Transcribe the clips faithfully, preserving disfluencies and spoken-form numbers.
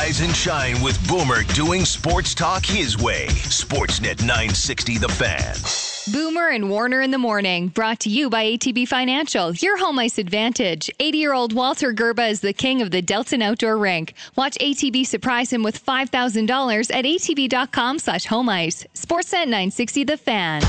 Rise and shine with Boomer doing sports talk his way. Sportsnet nine sixty The Fan. Boomer and Warner in the morning, brought to you by A T B Financial, your home ice advantage. eighty-year-old Walter Gerba is the king of the Delton Outdoor Rink. Watch A T B surprise him with five thousand dollars at atb.com slash home ice. Sportsnet nine sixty The Fan.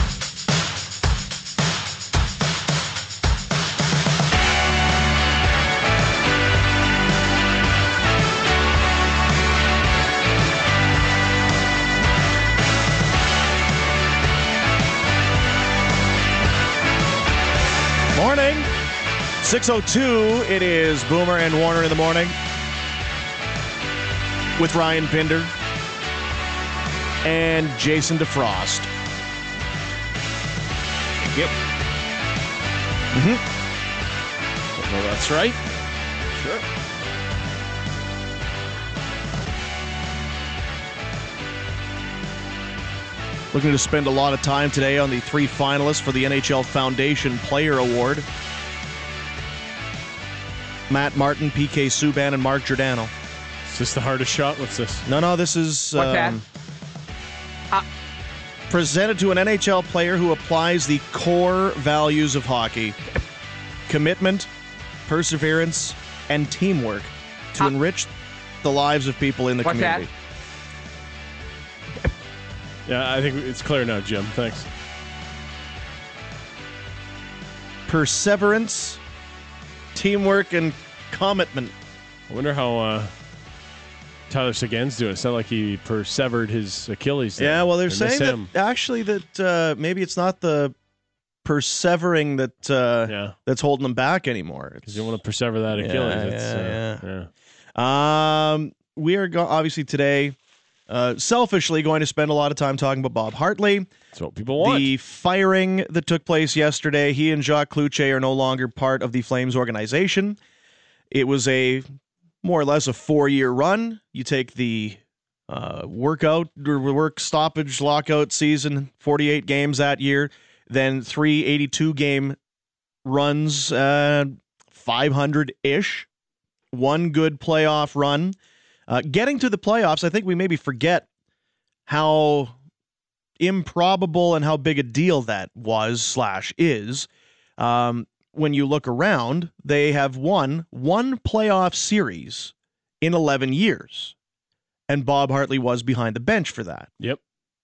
Morning, six oh two, it is Boomer and Warner in the morning with Ryan Pinder and Jason DeFrost. Yep. Mm-hmm. Well, that's right. Sure. Looking to spend a lot of time today on the three finalists for the N H L Foundation Player Award. Matt Martin, P K Subban, and Mark Giordano. Is this the hardest shot? What's this? No, no, this is What's that? um, uh, presented to an N H L player who applies the core values of hockey. Commitment, perseverance, and teamwork to Uh, enrich the lives of people in the What's community. that? Yeah, I think it's clear now, Jim. Thanks. Perseverance, teamwork, and commitment. I wonder how uh, Tyler Seguin's doing. It's not like he persevered his Achilles. There. Yeah, well, they're They saying miss that him. actually that uh, maybe it's not the persevering that uh, Yeah, that's holding them back anymore. because you want to persever that Yeah, Achilles. yeah, It's, uh, yeah. yeah. Um, we are go- obviously today, uh, selfishly going to spend a lot of time talking about Bob Hartley. That's what people want. The firing that took place yesterday. He and Jacques Cloutier are no longer part of the Flames organization. It was a more or less a four-year run. You take the uh, workout, or work stoppage, lockout season, forty-eight games that year, then three eighty-two game runs, uh, five hundred-ish, one good playoff run. Uh, getting to the playoffs, I think we maybe forget how improbable and how big a deal that was slash is. Um, when you look around, they have won one playoff series in eleven years, and Bob Hartley was behind the bench for that. Yep.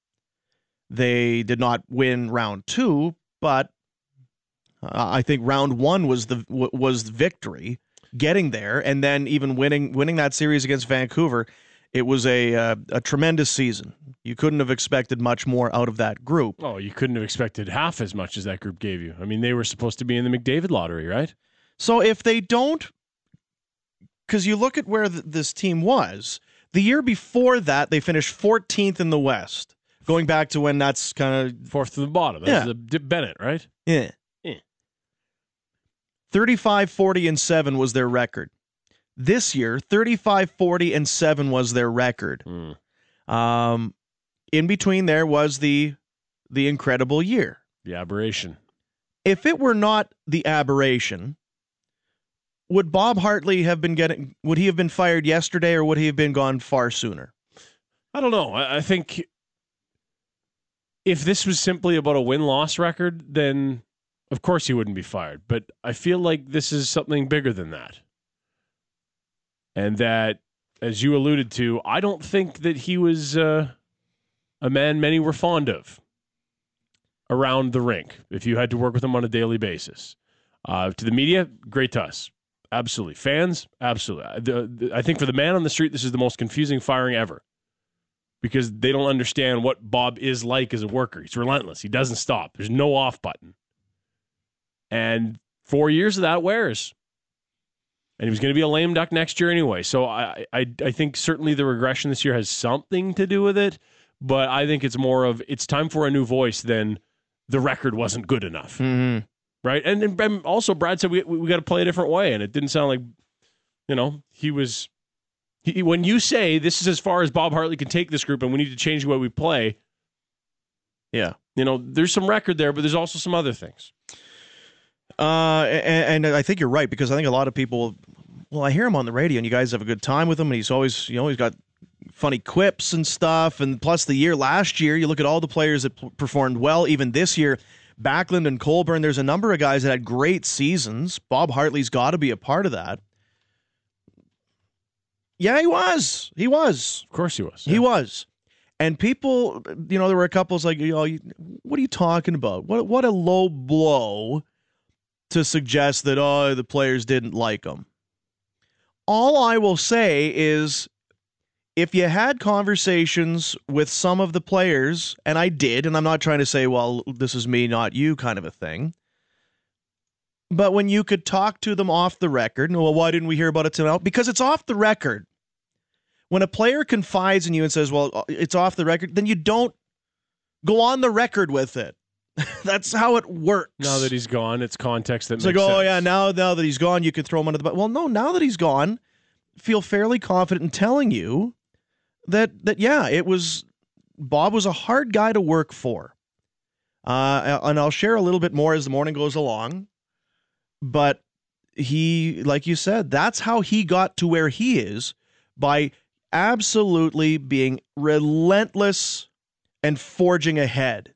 They did not win round two, but uh, I think round one was the w- was the victory, getting there, and then even winning winning that series against Vancouver. It was a uh, a tremendous season. You couldn't have expected much more out of that group. Oh, you couldn't have expected half as much as that group gave you. I mean, they were supposed to be in the McDavid lottery, right? So if they don't, because you look at where th- this team was, the year before that, they finished fourteenth in the West, going back to when that's kind of... Fourth to the bottom. That Yeah. was the Bennett, right? Yeah. Yeah. thirty-five, forty, and seven was their record. This year, thirty-five, forty, and seven was their record. Mm. Um, in between there was the the incredible year. The aberration. If it were not the aberration, would Bob Hartley have been getting? Would he have been fired yesterday, or would he have been gone far sooner? I don't know. I, I think if this was simply about a win-loss record, then of course he wouldn't be fired. But I feel like this is something bigger than that. And that, as you alluded to, I don't think that he was uh, a man many were fond of around the rink if you had to work with him on a daily basis. Uh, to the media, great to us. Absolutely. Fans, absolutely. The, the, I think for the man on the street, this is the most confusing firing ever because they don't understand what Bob is like as a worker. He's relentless. He doesn't stop. There's no off button. And four years of that wears. And he was going to be a lame duck next year anyway. So I, I I think certainly the regression this year has something to do with it. But I think it's more of it's time for a new voice than the record wasn't good enough. Mm-hmm. Right? And, and also Brad said we we, we got to play a different way. And it didn't sound like, you know, he was... He, when you say this is as far as Bob Hartley can take this group and we need to change the way we play, yeah, you know, there's some record there, but there's also some other things. Uh, and, and I think you're right because I think a lot of people, well, I hear him on the radio and you guys have a good time with him and he's always, you know, he's got funny quips and stuff. And plus the year last year, you look at all the players that p- performed well. Even this year, Backlund and Colburn, there's a number of guys that had great seasons. Bob Hartley's got to be a part of that. Yeah, he was. He was. Of course he was. Yeah. He was. And people, you know, there were a couple like, you know, what are you talking about? What what a low blow to suggest that, oh, the players didn't like him. All I will say is if you had conversations with some of the players, and I did, and I'm not trying to say, well, this is me, not you kind of a thing, but when you could talk to them off the record, and well, why didn't we hear about it tonight? Because it's off the record. When a player confides in you and says, well, it's off the record, then you don't go on the record with it. That's how it works. Now that he's gone, it's context that it's makes like, oh, sense. yeah, now, now that he's gone, you could throw him under the bus. Well, no, now that he's gone, feel fairly confident in telling you that, that yeah, it was Bob was a hard guy to work for. Uh, and I'll share a little bit more as the morning goes along. But he, like you said, that's how he got to where he is, by absolutely being relentless and forging ahead.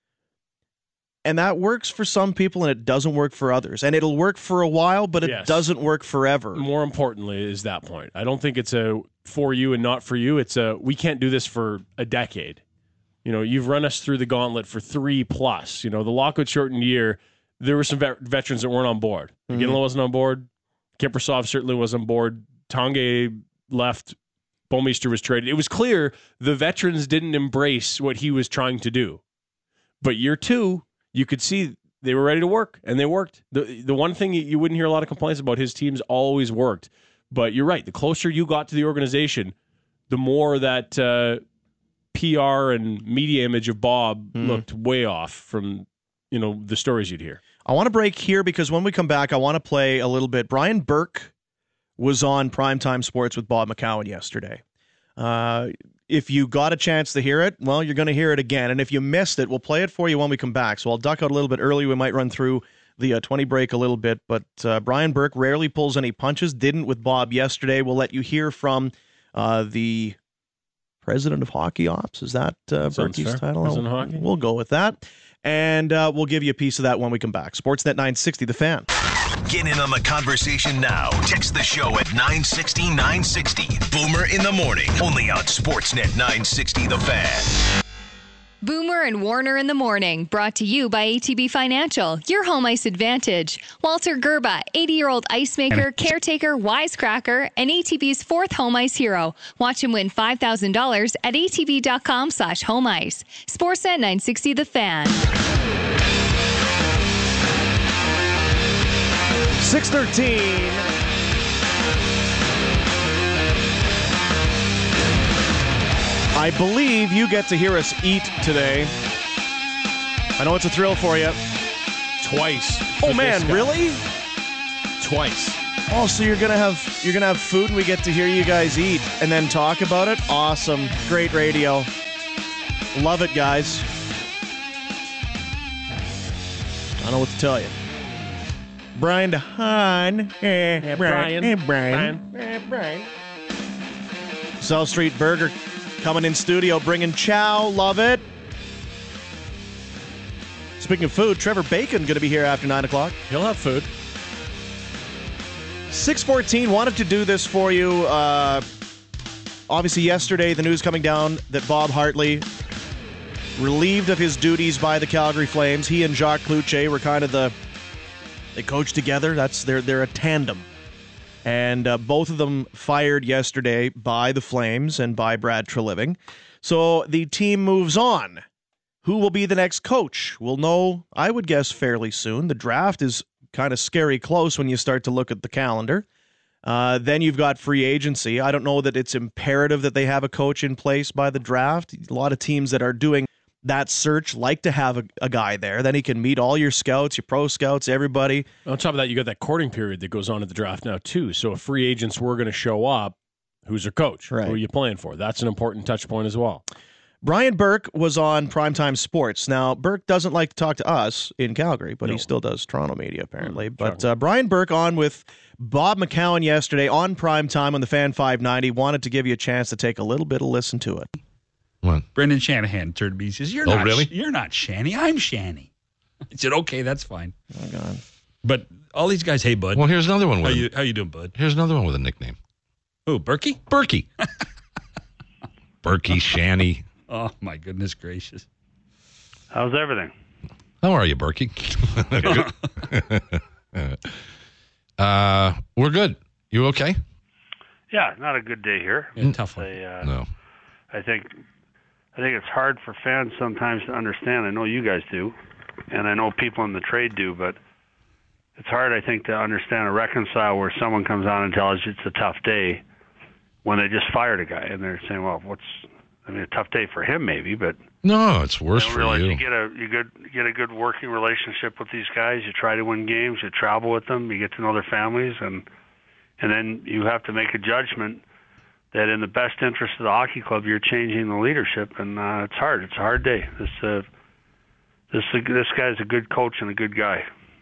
And that works for some people and it doesn't work for others. And it'll work for a while, but it Yes. doesn't work forever. More importantly is that point. I don't think it's a for you and not for you. It's a we can't do this for a decade. You know, you've run us through the gauntlet for three plus. You know, the lockout shortened year, there were some vet- veterans that weren't on board. Mm-hmm. Ginla wasn't on board. Kiprusoff certainly was on board. Tanguay left. Bouwmeester was traded. It was clear the veterans didn't embrace what he was trying to do. But year two, you could see they were ready to work, and they worked. The the one thing you wouldn't hear a lot of complaints about, his teams always worked. But you're right. The closer you got to the organization, the more that uh, P R and media image of Bob mm. looked way off from, you know, the stories you'd hear. I want to break here because when we come back, I want to play a little bit. Brian Burke was on Primetime Sports with Bob McCowan yesterday. Uh, if you got a chance to hear it, well, you're going to hear it again. And if you missed it, we'll play it for you when we come back. So I'll duck out a little bit early. We might run through the uh, twenty break a little bit. But uh, Brian Burke rarely pulls any punches. Didn't with Bob yesterday. We'll let you hear from uh, the president of hockey ops. Is that uh, Burke's title? President of hockey. We'll go with that. And uh, we'll give you a piece of that when we come back. Sportsnet nine sixty, The Fan. Get in on the conversation now. Text the show at nine sixty, nine sixty. Boomer in the morning. Only on Sportsnet nine sixty, The Fan. Boomer and Warner in the morning, brought to you by A T B Financial, your home ice advantage. Walter Gerba, eighty-year-old ice maker, caretaker, wisecracker, and A T B's fourth home ice hero. Watch him win five thousand dollars at atb.com slash home ice. Sportsnet nine sixty, The Fan. six thirteen. I believe you get to hear us eat today. I know it's a thrill for you. Twice. Oh man, really? Twice. Oh, so you're gonna have you're gonna have food and we get to hear you guys eat and then talk about it? Awesome. Great radio. Love it, guys. I don't know what to tell you. Brian DeHaan. Hey, Yeah, Brian. Brian. Hey, Brian. Brian. Hey, Brian. South Street Burger coming in studio, bringing chow. Love it. Speaking of food, Trevor Bacon going to be here after nine o'clock. He'll have food. six fourteen, wanted to do this for you. Uh, obviously, yesterday, the news coming down that Bob Hartley, relieved of his duties by the Calgary Flames, he and Jacques Cloutier were kind of the, they coach together. That's they're, they're a tandem. And uh, both of them fired yesterday by the Flames and by Brad Treliving. So the team moves on. Who will be the next coach? We'll know, I would guess, fairly soon. The draft is kind of scary close when you start to look at the calendar. Uh, then you've got free agency. I don't know that it's imperative that they have a coach in place by the draft. A lot of teams that are doing that search like to have a, a guy there. Then he can meet all your scouts, your pro scouts, everybody. On top of that, you got that courting period that goes on at the draft now, too. So if free agents were going to show up, who's their coach? Right. Who are you playing for? That's an important touch point as well. Brian Burke was on Primetime Sports. Now, Burke doesn't like to talk to us in Calgary, but No. he still does Toronto media, apparently. Mm, but uh, Brian Burke on with Bob McCown yesterday on Primetime on the Fan five ninety. Wanted to give you a chance to take a little bit of listen to it. What? Brendan Shanahan turned to me and says, You're Oh, not really? You're not Shanny. I'm Shanny. I said, okay, that's fine. Oh, God. But all these guys, hey, bud. Well, here's another one how with you, a, how you doing, bud? here's another one with a nickname. Who, Berkey? Berkey. Berkey, Shanny. Oh, my goodness gracious. How's everything? How are you, Berkey? uh, we're good. You okay? Yeah, not a good day here. Yeah, tough one. I, uh, No. I think I think it's hard for fans sometimes to understand. I know you guys do, and I know people in the trade do, but it's hard, I think, to understand or reconcile where someone comes on and tells you it's a tough day when they just fired a guy, and they're saying, "Well, what's?" I mean, a tough day for him, maybe, but No, it's worse I don't for realize you. you get a you good you get a good working relationship with these guys. You try to win games. You travel with them. You get to know their families, and and then you have to make a judgment that in the best interest of the hockey club, you're changing the leadership, and uh, it's hard. It's a hard day. This uh, this this guy's a good coach and a good guy.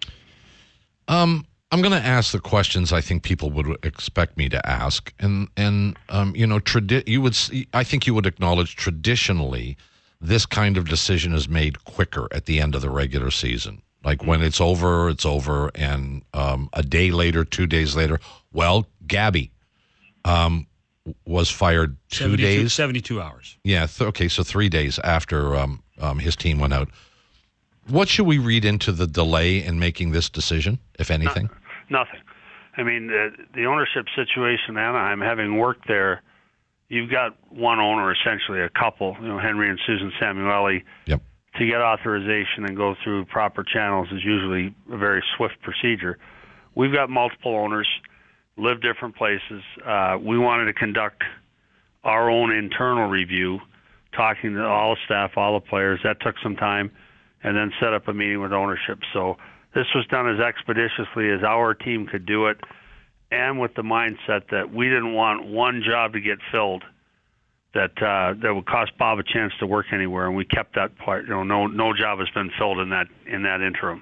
Um, I'm going to ask the questions I think people would expect me to ask, and and um, you know, tradi- you would, s- I think you would acknowledge traditionally, this kind of decision is made quicker at the end of the regular season. Like when it's over, it's over, and um, a day later, two days later, well, Gabby um, was fired two seventy-two, days. seventy-two hours. Yeah. Th- okay. So three days after um, um, his team went out. What should we read into the delay in making this decision, if anything? Nothing. I mean, uh, the ownership situation in Anaheim, having worked there, you've got one owner, essentially a couple, you know, Henry and Susan Samueli. Yep. To get authorization and go through proper channels is usually a very swift procedure. We've got multiple owners, live different places. Uh, we wanted to conduct our own internal review, talking to all the staff, all the players. That took some time, and then set up a meeting with ownership. So this was done as expeditiously as our team could do it, and with the mindset that we didn't want one job to get filled that uh, that would cost Bob a chance to work anywhere, and we kept that part. You know, no no job has been filled in that in that interim.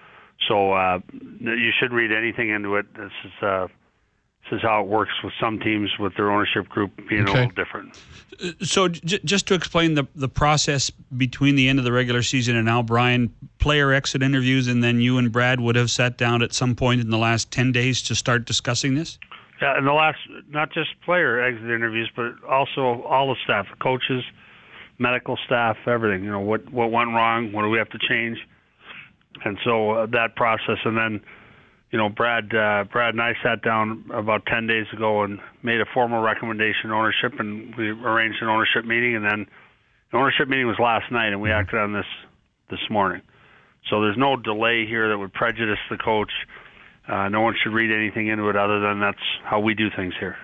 So uh, you should read anything into it. This is uh, this is how it works with some teams with their ownership group being Okay. a little different. So j- just to explain the the process between the end of the regular season and now, Brian, player exit interviews, and then you and Brad would have sat down at some point in the last ten days to start discussing this? Yeah, and the last, not just player exit interviews, but also all the staff, the coaches, medical staff, everything. You know, what what went wrong, what do we have to change, and so uh, that process. And then, you know, Brad, uh, Brad and I sat down about ten days ago and made a formal recommendation to ownership, and we arranged an ownership meeting. And then the ownership meeting was last night, and we acted on this this morning. So there's no delay here that would prejudice the coach. Uh, no one should read anything into it other than that's how we do things here.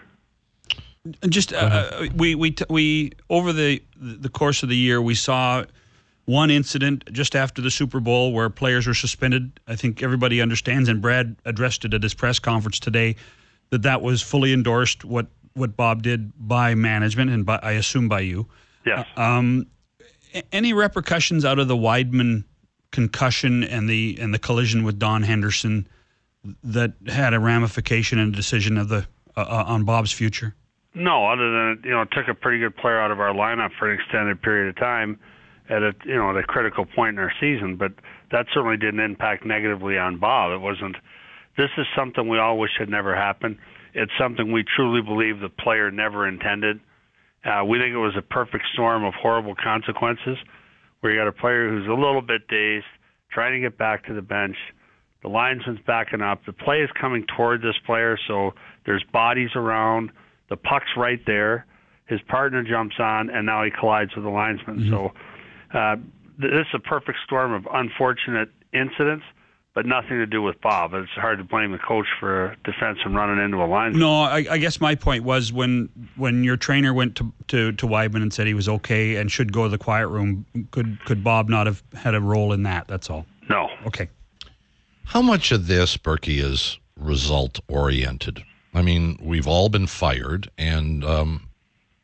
Just uh, we we t- we over the the course of the year, we saw one incident just after the Super Bowl where players were suspended. I think everybody understands, and Brad addressed it at his press conference today, that that was fully endorsed what what Bob did by management and by, I assume by you. Yes. Um, any repercussions out of the Weidman concussion and the and the collision with Don Henderson that had a ramification and a decision of the uh, on Bob's future? No, other than, you know, it took a pretty good player out of our lineup for an extended period of time at a, you know, at a critical point in our season, but that certainly didn't impact negatively on Bob. It wasn't. This is something we all wish had never happened. It's something we truly believe the player never intended. Uh, we think it was a perfect storm of horrible consequences, where you got a player who's a little bit dazed, trying to get back to the bench. The linesman's backing up. The play is coming toward this player, so there's bodies around. The puck's right there. His partner jumps on, and now he collides with the linesman. Mm-hmm. So uh, this is a perfect storm of unfortunate incidents, but nothing to do with Bob. It's hard to blame the coach for a defenseman running into a linesman. No, I, I guess my point was when when your trainer went to, to, to Weidman and said he was okay and should go to the quiet room, could could Bob not have had a role in that? That's all. No. Okay. How much of this, Berkey, is result-oriented? I mean, we've all been fired, and um,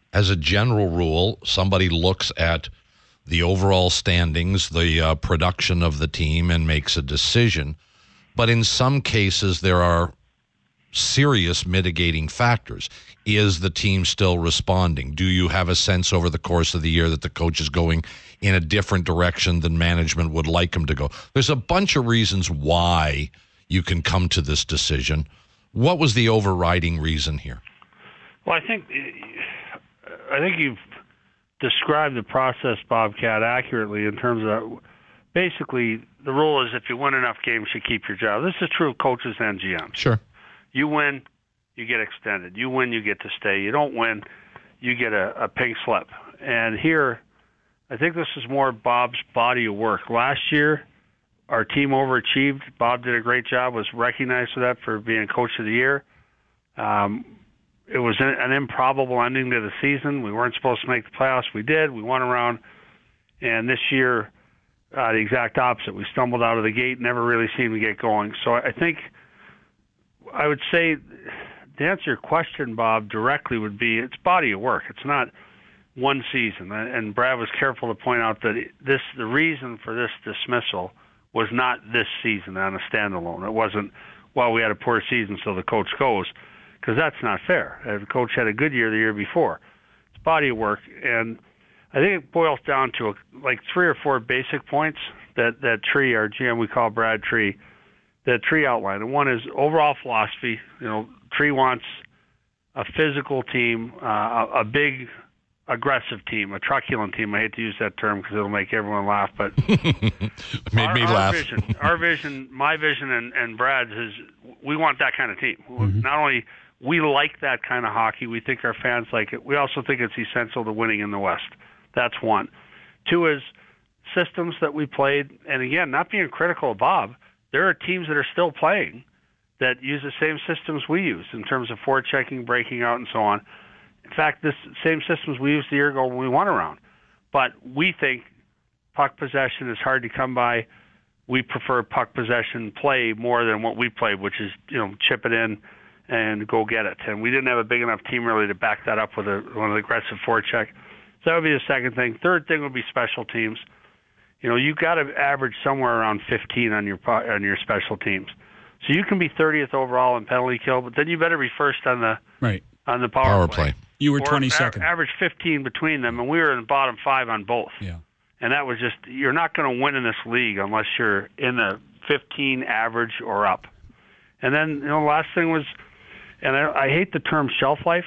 as a general rule, somebody looks at the overall standings, the uh, production of the team, and makes a decision. But in some cases, there are serious mitigating factors. Is the team still responding? Do you have a sense over the course of the year that the coach is going in a different direction than management would like him to go? There's a bunch of reasons why you can come to this decision. What was the overriding reason here? Well, I think I think you've described the process, Bobcat, accurately in terms of basically the rule is if you win enough games, you keep your job. This is true of coaches and G Ms. Sure. You win, you get extended. You win, you get to stay. You don't win, you get a, a pink slip. And here, I think this is more Bob's body of work. Last year, our team overachieved. Bob did a great job, was recognized for that for being Coach of the Year. Um, it was an, an improbable ending to the season. We weren't supposed to make the playoffs. We did. We won around. And this year, uh, the exact opposite. We stumbled out of the gate, never really seemed to get going. So I think I would say, to answer your question, Bob, directly would be it's body of work. It's not one season. And Brad was careful to point out that this the reason for this dismissal was not this season on a standalone. It wasn't, well, we had a poor season, so the coach goes, because that's not fair. The coach had a good year the year before. It's body of work, and I think it boils down to a, like three or four basic points that, that Tree, our G M we call Brad Tree, that Tree outlined. And one is overall philosophy. You know, Tree wants a physical team, uh, a, a big, aggressive team, a truculent team. I hate to use that term because it'll make everyone laugh, but made our, me our laugh. Vision, our vision, my vision, and, and Brad's is we want that kind of team. Mm-hmm. Not only we like that kind of hockey, we think our fans like it. We also think it's essential to winning in the West. That's one. Two is systems that we played, and again, not being critical of Bob, there are teams that are still playing that use the same systems we use in terms of forechecking, breaking out, and so on. In fact, this same systems we used a year ago when we won around. But we think puck possession is hard to come by. We prefer puck possession play more than what we played, which is, you know, chip it in and go get it. And we didn't have a big enough team really to back that up with a, with an aggressive forecheck. So that would be the second thing. Third thing would be special teams. You know, you've got to average somewhere around fifteen on your on your special teams. So you can be thirtieth overall in penalty kill, but then you better be first on the right on the power, Power play. play. You were Or twenty-second. a- average fifteen between them, and we were in the bottom five on both. Yeah. And that was just, you're not going to win in this league unless you're in the fifteen average or up. And then, you know, the last thing was, and I, I hate the term shelf life.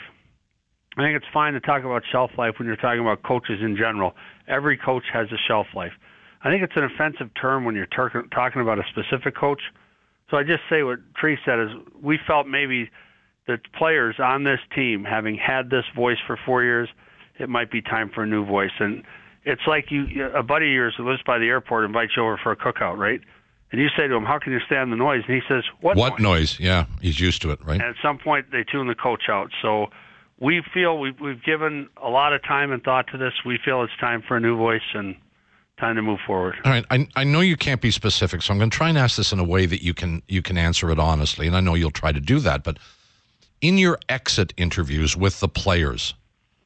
I think it's fine to talk about shelf life when you're talking about coaches in general. Every coach has a shelf life. I think it's an offensive term when you're ter- talking about a specific coach. So I just say what Tree said is we felt maybe the players on this team, having had this voice for four years, it might be time for a new voice. And it's like you, a buddy of yours who lives by the airport invites you over for a cookout, right? And you say to him, how can you stand the noise? And he says, what, What noise? noise? Yeah, he's used to it, right? And at some point, they tune the coach out. So we feel we've, we've given a lot of time and thought to this. We feel it's time for a new voice and time to move forward. All right, I, I know you can't be specific, so I'm going to try and ask this in a way that you can you can answer it honestly, and I know you'll try to do that. But in your exit interviews with the players,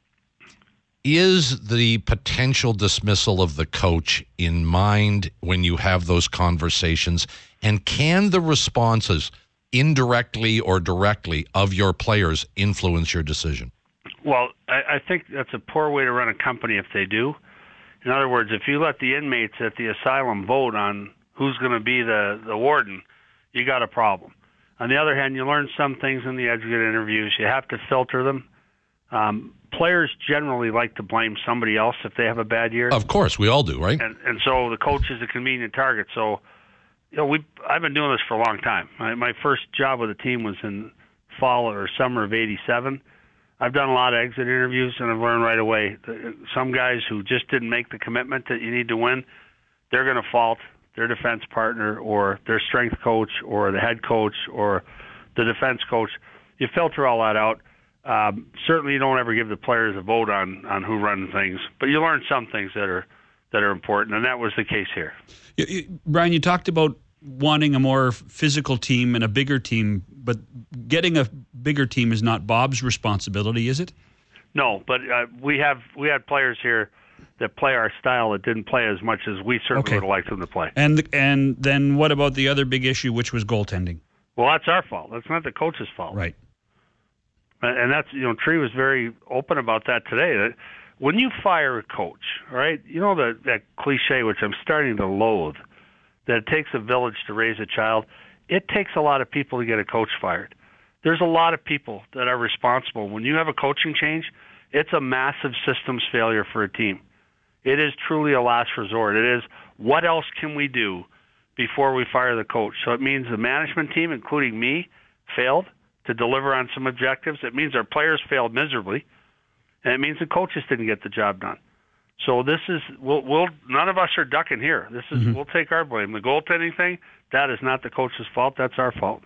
is the potential dismissal of the coach in mind when you have those conversations? And can the responses, indirectly or directly, of your players influence your decision? Well, I, I think that's a poor way to run a company if they do. In other words, if you let the inmates at the asylum vote on who's going to be the, the warden, you got a problem. On the other hand, you learn some things in the exit interviews. You have to filter them. Um, players generally like to blame somebody else if they have a bad year. Of course, we all do, right? And, and so the coach is a convenient target. So, you know, we I've been doing this for a long time. My, my first job with the team was in fall or summer of eighty-seven. I've done a lot of exit interviews, and I've learned right away that some guys who just didn't make the commitment that you need to win, they're going to fault their defense partner or their strength coach or the head coach or the defense coach. You filter all that out. Um, certainly you don't ever give the players a vote on, on who runs things, but you learn some things that are that are important, and that was the case here. You, you, Brian, you talked about wanting a more physical team and a bigger team, but getting a bigger team is not Bob's responsibility, is it? No, but uh, we have we had players here that play our style that didn't play as much as we certainly Okay. would have liked them to play. And and then what about the other big issue, which was goaltending? Well, that's our fault. That's not the coach's fault. Right. And and that's, you know, Tree was very open about that today. That when you fire a coach, right, you know that, that cliche, which I'm starting to loathe, that it takes a village to raise a child. It takes a lot of people to get a coach fired. There's a lot of people that are responsible. When you have a coaching change, it's a massive systems failure for a team. It is truly a last resort. It is, what else can we do before we fire the coach? So it means the management team, including me, failed to deliver on some objectives. It means our players failed miserably, and it means the coaches didn't get the job done. So this is, we'll, we'll none of us are ducking here. This is, mm-hmm. we'll take our blame. The goaltending thing, that is not the coach's fault. That's our fault.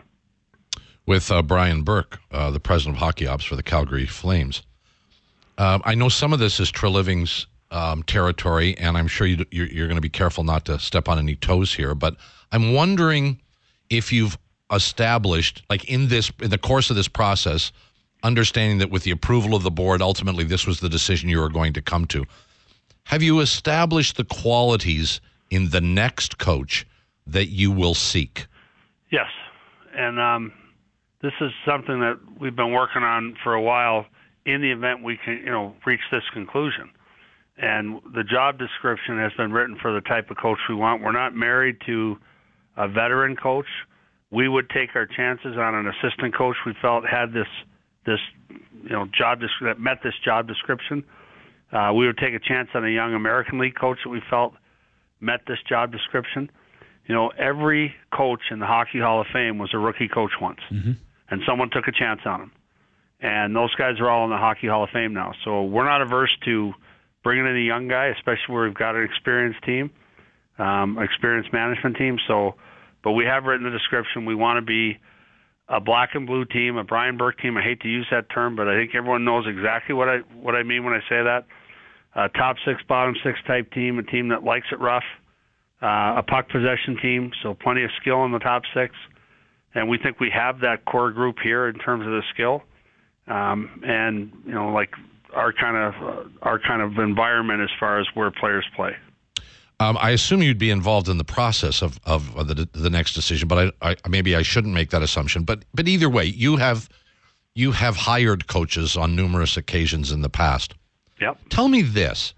With uh, Brian Burke, uh, the president of hockey ops for the Calgary Flames. Uh, I know some of this is Treliving's um, territory, and I'm sure you, you're, you're going to be careful not to step on any toes here. But I'm wondering if you've established, like in this, in the course of this process, understanding that with the approval of the board, ultimately this was the decision you were going to come to. Have you established the qualities in the next coach that you will seek? Yes, and um, this is something that we've been working on for a while. In the event we can, you know, reach this conclusion, and the job description has been written for the type of coach we want. We're not married to a veteran coach. We would take our chances on an assistant coach we felt had this, this, you know, job that met this job description. Uh, we would take a chance on a young American League coach that we felt met this job description. You know, every coach in the Hockey Hall of Fame was a rookie coach once, mm-hmm. and someone took a chance on him. And those guys are all in the Hockey Hall of Fame now. So we're not averse to bringing in a young guy, especially where we've got an experienced team, um, experienced management team. So, but we have written the description. We want to be a black and blue team, a Brian Burke team. I hate to use that term, but I think everyone knows exactly what I what I mean when I say that. A top six, bottom six type team, a team that likes it rough, uh, a puck possession team, so plenty of skill in the top six. And we think we have that core group here in terms of the skill. Um, and you know, like our kind of uh, our kind of environment as far as where players play. Um, I assume you'd be involved in the process of, of, of the the next decision, but I, I maybe I shouldn't make that assumption. But but either way, you have you have hired coaches on numerous occasions in the past. Yep. Tell me this: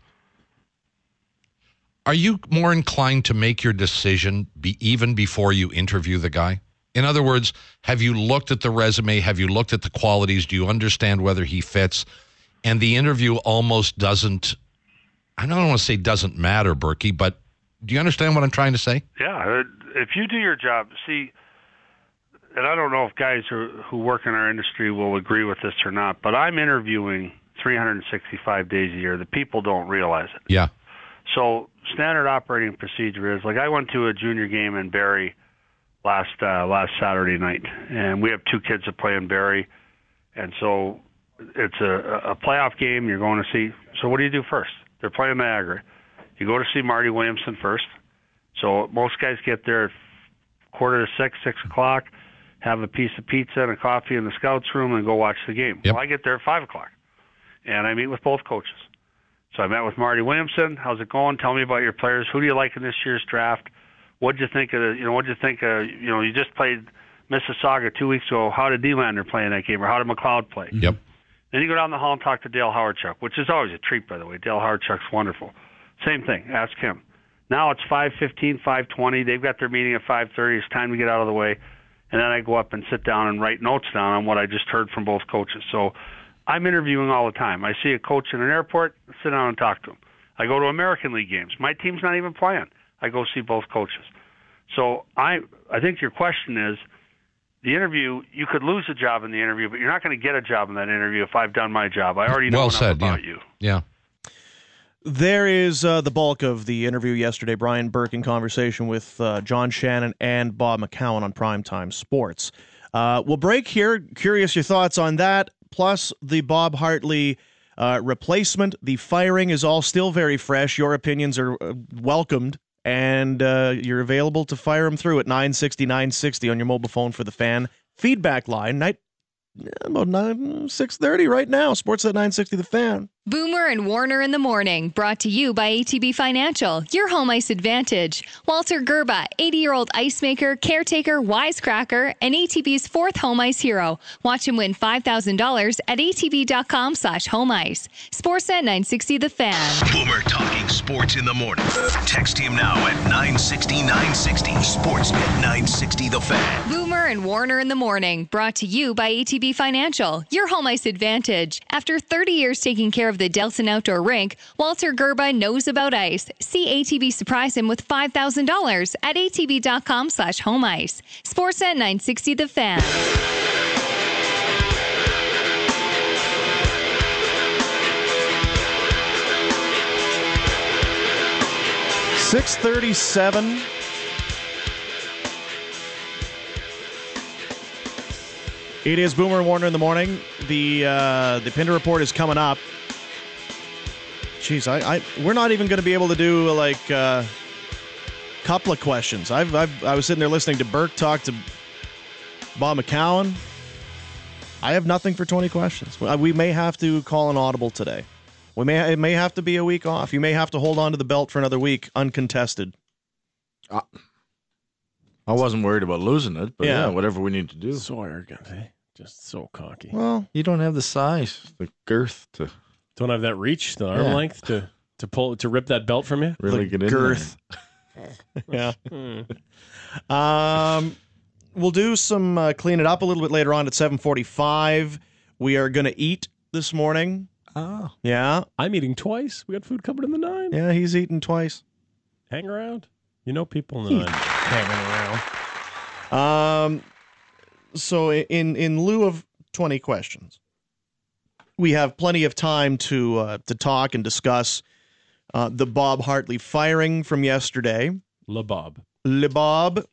are you more inclined to make your decision be even before you interview the guy? In other words, have you looked at the resume? Have you looked at the qualities? Do you understand whether he fits? And the interview almost doesn't, I don't want to say doesn't matter, Berkey, but do you understand what I'm trying to say? Yeah. If you do your job, see, and I don't know if guys who, who work in our industry will agree with this or not, but I'm interviewing three hundred sixty-five days a year. The people don't realize it. Yeah. So standard operating procedure is, like, I went to a junior game in Barrie last uh, last Saturday night, and we have two kids that play in Barrie, and so it's a, a playoff game. You're going to see. So what do you do first? They're playing Niagara. You go to see Marty Williamson first. So most guys get there at quarter to six, six o'clock, have a piece of pizza and a coffee in the scouts room, and go watch the game. Yep. Well, I get there at five o'clock, and I meet with both coaches. So I met with Marty Williamson. How's it going? Tell me about your players. Who do you like in this year's draft? What'd you think of the, you know, what'd you think of, you know, you just played Mississauga two weeks ago. How did Nylander play in that game, or how did McLeod play? Yep. Then you go down the hall and talk to Dale Howardchuk, which is always a treat, by the way. Dale Howardchuk's wonderful. Same thing. Ask him. Now it's five fifteen, five twenty. They've got their meeting at five thirty. It's time to get out of the way. And then I go up and sit down and write notes down on what I just heard from both coaches. So I'm interviewing all the time. I see a coach in an airport, sit down and talk to him. I go to American League games. My team's not even playing. I go see both coaches. So I I think your question is, the interview, you could lose a job in the interview, but you're not going to get a job in that interview if I've done my job. I already know well enough said, about yeah. you. Yeah. There is uh, the bulk of the interview yesterday. Brian Burke in conversation with uh, John Shannon and Bob McCown on Primetime Sports. Uh, we'll break here. Curious your thoughts on that, plus the Bob Hartley uh, replacement. The firing is all still very fresh. Your opinions are uh, welcomed, and uh, you're available to fire them through at nine sixty, nine sixty on your mobile phone for the Fan feedback line. Night about nine, six thirty right now. Sportsnet nine sixty The Fan. Boomer and Warner in the morning, brought to you by A T B Financial, your home ice advantage. Walter Gerba, eighty-year-old ice maker, caretaker, wisecracker, and A T B's fourth home ice hero. Watch him win five thousand dollars at atb.com slash home ice. Sportsnet nine sixty The Fan. Boomer talking sports in the morning. Text him now at nine sixty, nine sixty. Sportsnet nine sixty The Fan. Boomer and Warner in the morning, brought to you by A T B Financial, your home ice advantage. After thirty years taking care of the Delton Outdoor Rink, Walter Gerba knows about ice. See A T B surprise him with five thousand dollars at atb.com slash home ice. Sportsnet nine sixty The Fan. six thirty-seven. It is Boomer and Warner in the morning. The uh, the Pinder Report is coming up. Jeez, I, I we're not even going to be able to do like a uh, couple of questions. I've, I've I was sitting there listening to Burke talk to Bob McCown. I have nothing for twenty questions. We may have to call an audible today. We may it may have to be a week off. You may have to hold on to the belt for another week uncontested. Uh, I wasn't worried about losing it, but yeah, Yeah. whatever we need to do. So arrogant, eh? Just so cocky. Well, You don't have the size, the girth to Don't have that reach, the arm Yeah. length to to pull to rip that belt from you. really the get in girth. Yeah. Um, we'll do some uh, clean it up a little bit later on at seven forty-five. We are going to eat this morning. there. Oh. Yeah. I'm eating twice. We got food coming in the nine. Yeah, he's eaten twice. Hang around. You know people in the nine hanging around. Um, so in in lieu of twenty questions, we have plenty of time to uh, to talk and discuss uh, the Bob Hartley firing from yesterday. Le Bob. Le Bob.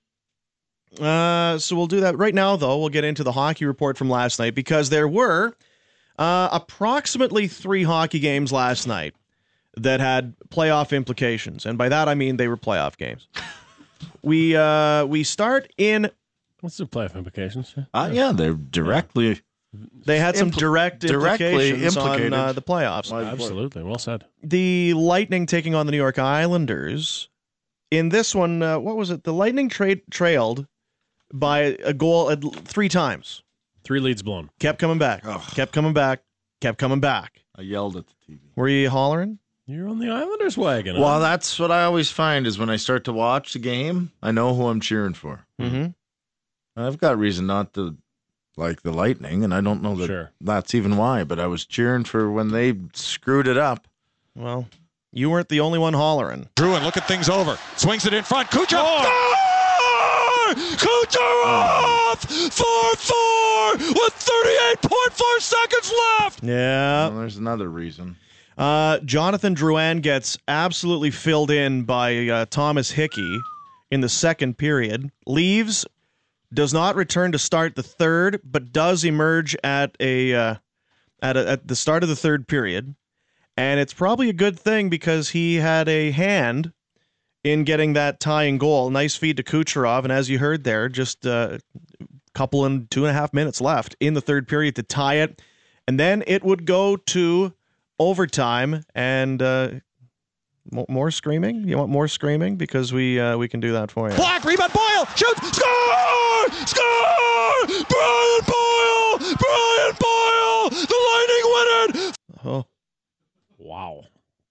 Uh, so we'll do that right now, though. We'll get into the hockey report from last night because there were uh, approximately three hockey games last night that had playoff implications, and by that I mean they were playoff games. we uh, we start in. What's the playoff implications? Uh, yeah, they're directly. They had some Impl- direct directly implications implicated. on uh, the playoffs. Why- Absolutely. Well said. The Lightning taking on the New York Islanders. In this one, uh, what was it? The Lightning tra- trailed by a goal at three times. Three leads blown. Kept coming back. Ugh. Kept coming back. Kept coming back. I yelled at the T V. Were you hollering? You're on the Islanders wagon. huh? Well, that's what I always find is when I start to watch the game, I know who I'm cheering for. Mm-hmm. I've got reason not to like the Lightning, and I don't know that Sure. that's even why, but I was cheering for when they screwed it up. Well, you weren't the only one hollering. Druin looking things over. Swings it in front. Kucherov. Score! Kucherov! four four with thirty-eight point four seconds left. Yeah. Well, there's another reason. Uh, Jonathan Drouin gets absolutely filled in by uh, Thomas Hickey in the second period. Leaves, does not return to start the third, but does emerge at a uh, at a, at the start of the third period. And it's probably a good thing because he had a hand in getting that tying goal. Nice feed to Kucherov, and as you heard there, just a couple and two and a half minutes left in the third period to tie it. And then it would go to overtime, and uh, mo- more screaming. You want more screaming? Because we uh, we can do that for you. Black rebound. Boyle shoots. Score! Score! Brian Boyle! Brian Boyle! The Lightning win it. Oh, Wow.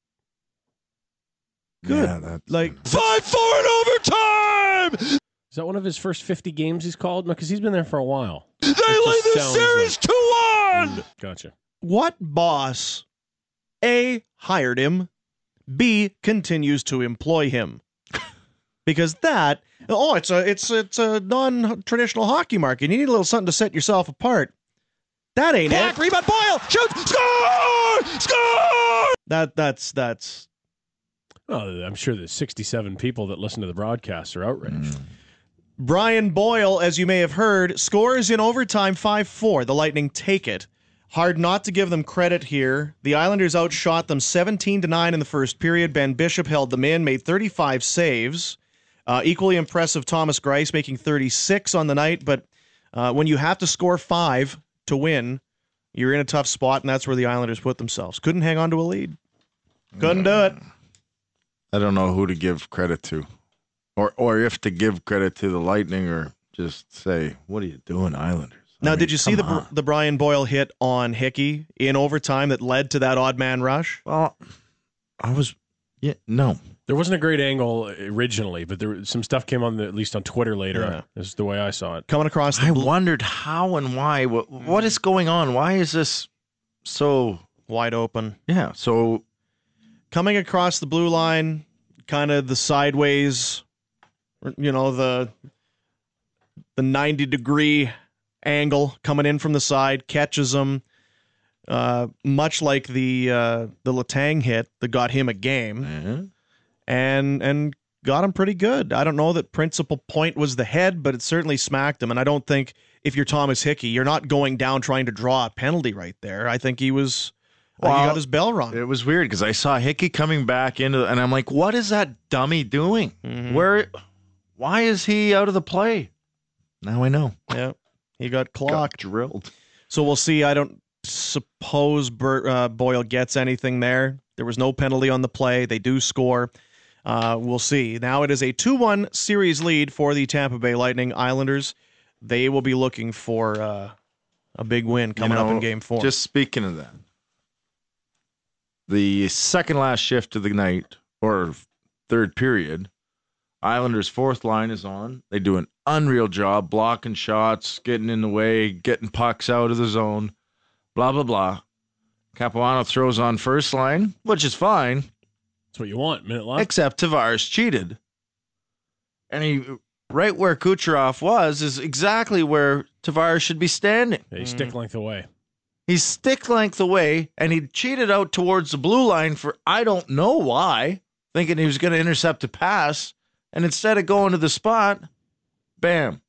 good. Yeah, that's, Like five four in overtime. Is that one of his first fifty games he's called? No, because he's been there for a while. They lead the sounds series like- two one. Gotcha. what boss A, hired him, B, continues to employ him? Because that oh, it's a it's it's a non-traditional hockey market. You need a little something to set yourself apart. That ain't Black it. rebound. Boyle shoots. Score! Score! That that's that's Well, I'm sure the sixty-seven people that listen to the broadcast are outraged. Brian Boyle, as you may have heard, scores in overtime five four. The Lightning take it. Hard not to give them credit here. The Islanders outshot them seventeen to nine in the first period. Ben Bishop held them in, made thirty-five saves. Uh, equally impressive, Thomas Greiss making thirty-six on the night. But uh, when you have to score five to win, you're in a tough spot, and that's where the Islanders put themselves. Couldn't hang on to a lead. Couldn't do it. I don't know who to give credit to, or or if to give credit to the Lightning, or just say, "What are you doing, Islanders?" Now, I mean, did you see the on. the Brian Boyle hit on Hickey in overtime that led to that odd man rush? Well, I was, yeah, no. There wasn't a great angle originally, but there some stuff came on the, at least on Twitter later. Yeah. This is the way I saw it. Coming across the I blue, wondered how and why. What what is going on? Why is this so wide open. Yeah, so coming across the blue line, kind of the sideways, you know, the the ninety degree angle coming in from the side, catches him, uh, much like the uh, the Letang hit that got him a game, mm-hmm. and and got him pretty good. I don't know that principal point was the head, but it certainly smacked him. And I don't think if you're Thomas Hickey, you're not going down trying to draw a penalty right there. I think he was. Well, he got his bell rung. It was weird because I saw Hickey coming back into, and I'm like, what is that dummy doing? Mm-hmm. Where, why is he out of the play? Now I know. Yeah, he got clocked, got drilled. So we'll see. I don't suppose Bert, uh, Boyle gets anything there. There was no penalty on the play. They do score. Uh, we'll see. Now it is a two one series lead for the Tampa Bay Lightning. Islanders, they will be looking for uh, a big win coming you know, up in game four. Just speaking of that, the second last shift of the night, or third period, Islanders' fourth line is on. They do an unreal job blocking shots, getting in the way, getting pucks out of the zone, blah, blah, blah. Capuano throws on first line, which is fine. That's what you want, minute left. Except Tavares cheated. And he, right where Kucherov was, is exactly where Tavares should be standing. Yeah, he's stick length away. He's stick length away, and he cheated out towards the blue line for I don't know why, thinking he was going to intercept a pass, and instead of going to the spot, bam.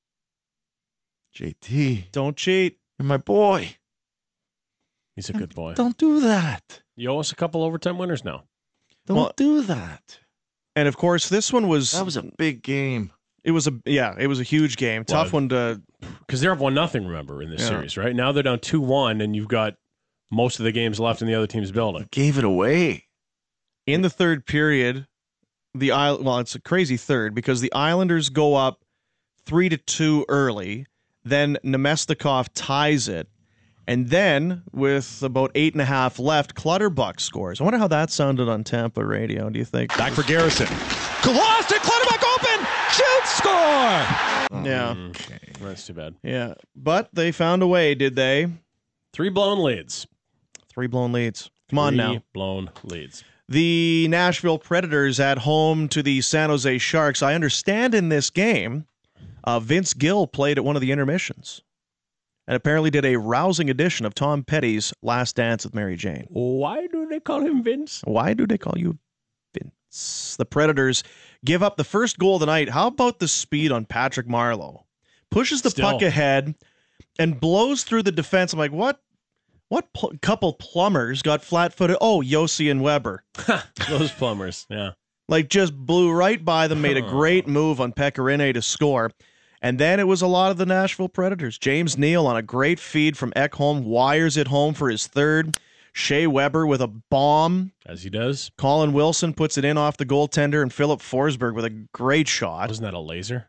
J T. Don't cheat. You're my boy. He's a good boy. Don't do that. You owe us a couple overtime winners now. Don't Well, do that. And of course, this one was That was a big game. it was a yeah, it was a huge game, tough Well, one to. Because they're up one nothing. Remember in this Yeah. series, right now they're down two one, and you've got most of the games left in the other team's building. Gave it away. In the third period, the Isle well, it's a crazy third because the Islanders go up three to two early, then Nemestikov ties it, and then with about eight and a half left, Clutterbuck scores. I wonder how that sounded on Tampa radio. Do you think? Back for Garrison. Lost it. Clutterbuck open. Shoot. Score. Yeah, Okay. That's too bad. yeah, but they found a way, did they? Three blown leads. Three blown leads. Come on Three now. blown leads. The Nashville Predators at home to the San Jose Sharks. I understand in this game, uh, Vince Gill played at one of the intermissions and apparently did a rousing edition of Tom Petty's Last Dance with Mary Jane. Why do they call him Vince? Why do they call you Vince? The Predators give up the first goal of the night. How about the speed on Patrick Marleau? Pushes the Still. puck ahead and blows through the defense. I'm like, what? What pl- couple plumbers got flat-footed? Oh, Yossi and Weber. Those plumbers. Yeah. Like, just blew right by them, made a great move on Pecorine to score. And then it was a lot of the Nashville Predators. James Neal on a great feed from Ekholm, wires it home for his third. Shea Weber with a bomb. As he does. Colin Wilson puts it in off the goaltender, and Philip Forsberg with a great shot. Wasn't that a laser?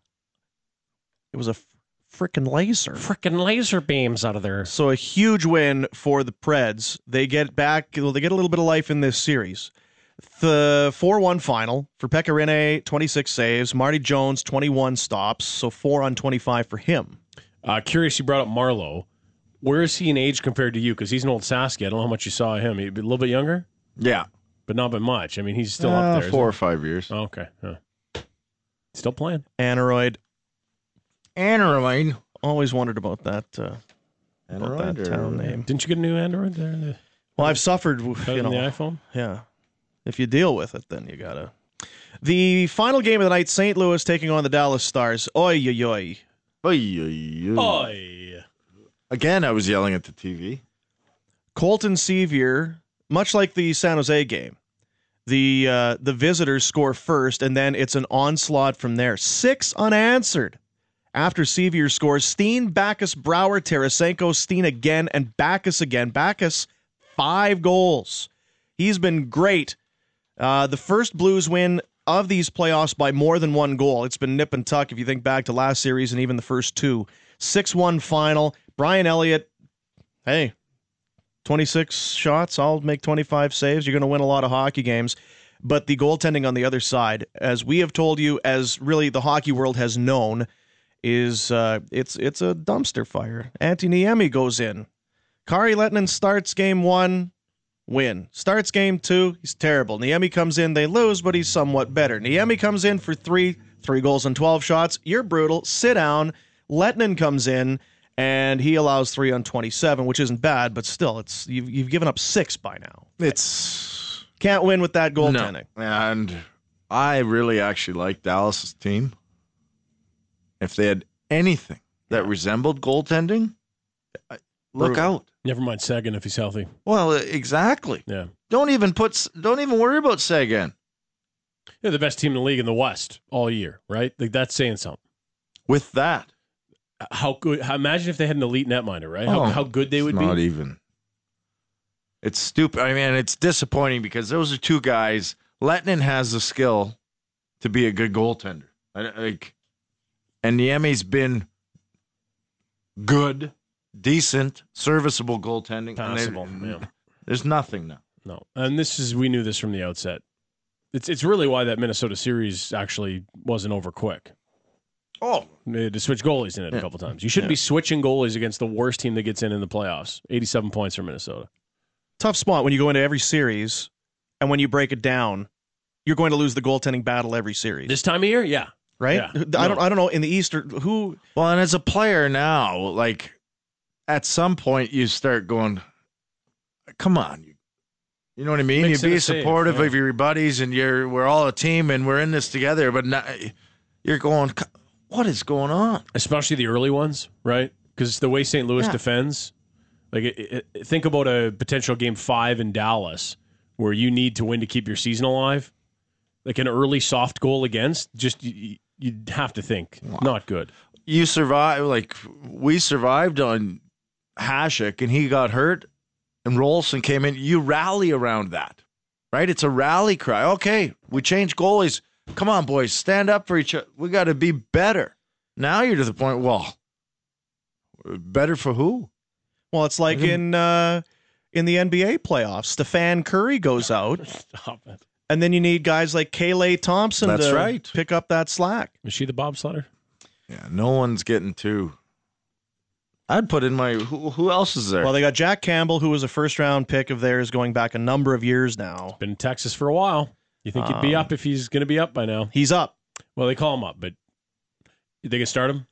It was a frickin' laser. Frickin' laser beams out of there. So a huge win for the Preds. They get back, well, they get a little bit of life in this series. The four one final for Pecorine, twenty-six saves. Marty Jones, twenty-one stops, so four on twenty-five for him. Uh, curious, you brought up Marleau. Where is he in age compared to you? Because he's an old Sasky. I don't know how much you saw him. He, a little bit younger, Yeah. but not by much. I mean, he's still Uh, up there. four or isn't five years. he? Oh, okay. Yeah. Still playing. Aneroid. Aneroid. Always wondered about that, uh, about Aneroid that or- town name. Didn't you get a new Android there? Well, I've suffered, Better you than know. the iPhone? Yeah. If you deal with it, then you gotta. The final game of the night, Saint Louis taking on the Dallas Stars. Oy, oy, oy. Oy, oy, oy. Oy. Again, I was yelling at the T V. Colton Sevier, much like the San Jose game, the uh, the visitors score first, and then it's an onslaught from there. Six unanswered After Sevier scores, Steen, Backus, Brouwer, Tarasenko, Steen again, and Backus again. Backus, five goals. He's been great. Uh, the first Blues win of these playoffs by more than one goal. It's been nip and tuck if you think back to last series and even the first two. six one final. Brian Elliott, hey, twenty-six shots. I'll make twenty-five saves. You're going to win a lot of hockey games. But the goaltending on the other side, as we have told you, as really the hockey world has known, is uh, it's it's a dumpster fire. Antti Niemi goes in. Kari Lehtinen starts game one. Win. Starts game two, he's terrible. Niemi comes in, they lose, but he's somewhat better. Niemi comes in for three, three goals and twelve shots. You're brutal. Sit down. Lehtinen comes in, and he allows three on twenty-seven, which isn't bad, but still, it's you've, you've given up six by now. It's can't win with that goaltending. No. And I really actually like Dallas's team. If they had anything that yeah. resembled goaltending, look brutal. out. Never mind Seguin if he's healthy. Well, exactly. Yeah. Don't even put. Don't even worry about Seguin. They're the best team in the league in the West all year, right? Like that's saying something. With that, how good? How, imagine if they had an elite netminder, right? How, oh, how good they would not be. Not even. It's stupid. I mean, it's disappointing because those are two guys. Lehtinen has the skill to be a good goaltender. Like, and Niemi's been good. Decent, serviceable goaltending. Possible, and yeah. There's nothing now. No, and this is we knew this from the outset. It's it's really why that Minnesota series actually wasn't over quick. Oh, they had to switch goalies in it yeah. a couple times. You shouldn't yeah. be switching goalies against the worst team that gets in in the playoffs. eighty-seven points for Minnesota. Tough spot when you go into every series, and when you break it down, you're going to lose the goaltending battle every series. This time of year, yeah, right. Yeah. I no. don't I don't know in the East or who. Well, and as a player now, like. At some point, you start going, come on. You, you know what I mean? You be supportive save, yeah. of your buddies, and you're we're all a team, and we're in this together. But not, you're going, what is going on? Especially the early ones, right? Because the way Saint Louis yeah. defends, like it, it, think about a potential game five in Dallas where you need to win to keep your season alive. Like an early soft goal against, just you, you'd have to think, wow. not good. You survive, like we survived on Hasek, and he got hurt, and Rolson came in. You rally around that, right? It's a rally cry. Okay, we changed goalies. Come on, boys, stand up for each other. We got to be better. Now you're to the point, well, better for who? Well, it's like in uh, in the N B A playoffs. Stephen Curry goes out. Stop it. And then you need guys like Kalei Thompson That's to right. pick up that slack. Is she the bobsledder? Yeah, no one's getting too... I'd put in my... Who, who else is there? Well, they got Jack Campbell, who was a first-round pick of theirs going back a number of years now. Been in Texas for a while. You think um, he'd be up if he's going to be up by now? He's up. Well, they call him up, but you think they start him?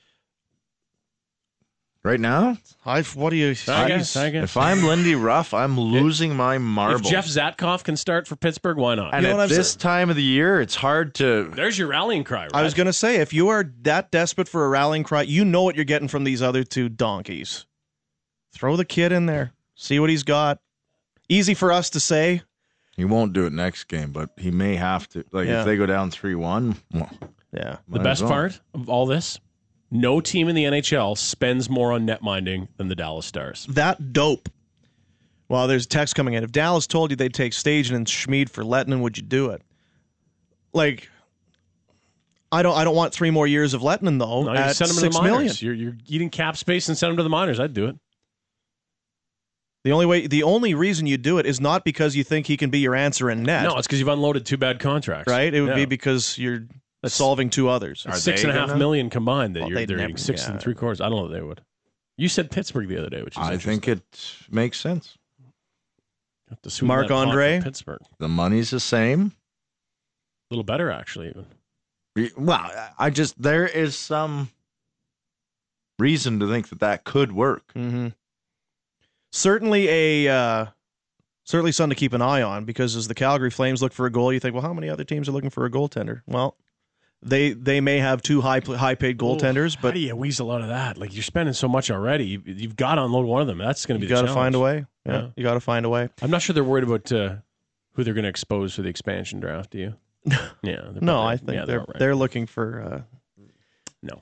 Right now? I, what do you... I guess, I guess. If I'm Lindy Ruff, I'm losing it, my marbles. If Jeff Zatkoff can start for Pittsburgh, why not? And you know at this saying? time of the year, it's hard to... There's your rallying cry, right? I was going to say, if you are that desperate for a rallying cry, you know what you're getting from these other two donkeys. Throw the kid in there. See what he's got. Easy for us to say. He won't do it next game, but he may have to. Like, yeah. if they go down three one, well, yeah. The best well. part of all this, no team in the N H L spends more on net minding than the Dallas Stars. That dope. Well, there's a text coming in. If Dallas told you they'd take Stajan and Schmid for Lehtinen, would you do it? Like, I don't. I don't want three more years of Lehtinen though. No, at send him six to the million. minors. You're, you're eating cap space and send him to the minors. I'd do it. The only way, the only reason you do it is not because you think he can be your answer in net. No, it's because you've unloaded two bad contracts. Right? It would yeah. be because you're That's, solving two others. Six and a half million combined that well, you're they're never, eating six yeah. and three quarters. I don't know if they would. You said Pittsburgh the other day, which is I think it makes sense. Mark Andre, Pittsburgh. The money's the same. A little better, actually, even. Well, I just there is some reason to think that that could work. Mm-hmm. Certainly a uh, certainly something to keep an eye on, because as the Calgary Flames look for a goal, you think, well, how many other teams are looking for a goaltender? Well, they they may have two high high paid goaltenders, oh, but how do you weasel out of that? Like, you're spending so much already, you, you've got to unload one of them. That's going to be you the got to find a way. Yeah, yeah. you got to find a way. I'm not sure they're worried about uh, who they're going to expose for the expansion draft. Do you? Yeah. No, I think yeah, they're they're, right. they're looking for. Uh, no.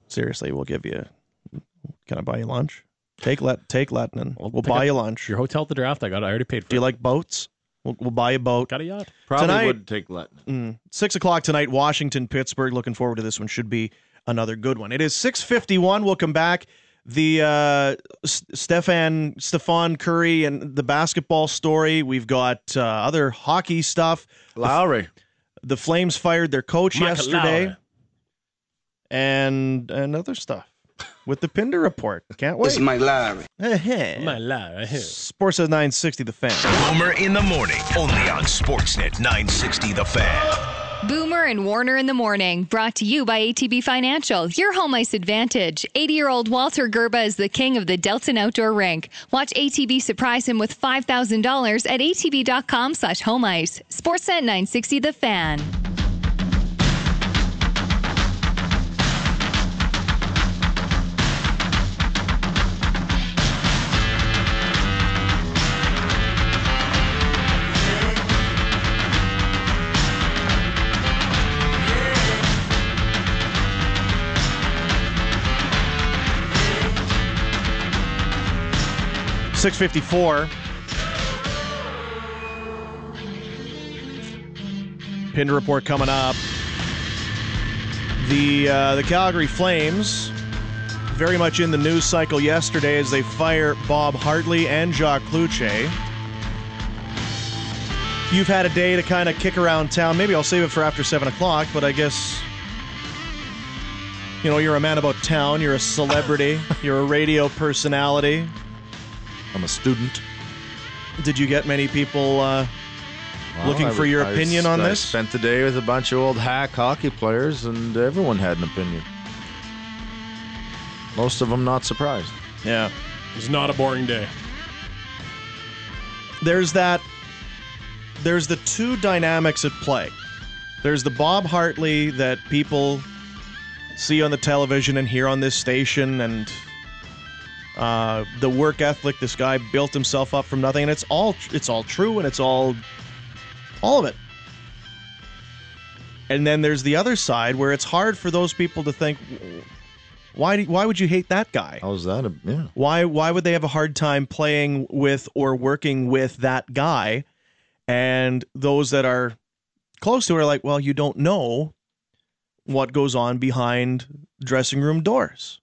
Seriously, we'll give you. Can I buy you lunch? Take let take Lettinen. We'll, we'll pick buy up you lunch. Your hotel at the draft, I got. I already paid for. Do you it. like boats? We'll, we'll buy you a boat. Got a yacht. Probably Tonight- would take Lettinen. Mm, Six o'clock tonight, Washington, Pittsburgh. Looking forward to this one. Should be another good one. It is six fifty-one. We'll come back. The uh, S- Stefan Stefan Curry and the basketball story. We've got uh, other hockey stuff. Lowry. The Flames fired their coach Michael yesterday, Lowry. and and other stuff with the Pinder report. Can't wait. This is Mike Lowry. My lad, Sports at nine sixty. The Fan. Boomer in the morning, only on Sportsnet nine sixty The Fan. Boomer and Warner in the morning, brought to you by A T B Financial, your home ice advantage. eighty-year-old Walter Gerba is the king of the Delton Outdoor Rink. Watch A T B surprise him with five thousand dollars at atb.com slash home ice. Sportsnet nine sixty The Fan. six fifty-four. Pinder report coming up. The uh, the Calgary Flames very much in the news cycle yesterday as they fire Bob Hartley and Jacques Cloutier. You've had a day to kind of kick around town. Maybe I'll save it for after seven o'clock, but I guess, you know, you're a man about town. You're a celebrity. You're a radio personality. I'm a student. Did you get many people uh, Well, looking I for was- your I opinion was- on I this? spent the day with a bunch of old hack hockey players, and everyone had an opinion. Most of them not surprised. Yeah. It's not a boring day. There's that. There's the two dynamics at play. There's the Bob Hartley that people see on the television and hear on this station, and uh, the work ethic. This guy built himself up from nothing, and it's all it's all true, and it's all all of it. And then there's the other side where it's hard for those people to think, why do, why would you hate that guy? How's that? A, yeah. Why why would they have a hard time playing with or working with that guy? And those that are close to it are like, well, you don't know what goes on behind dressing room doors.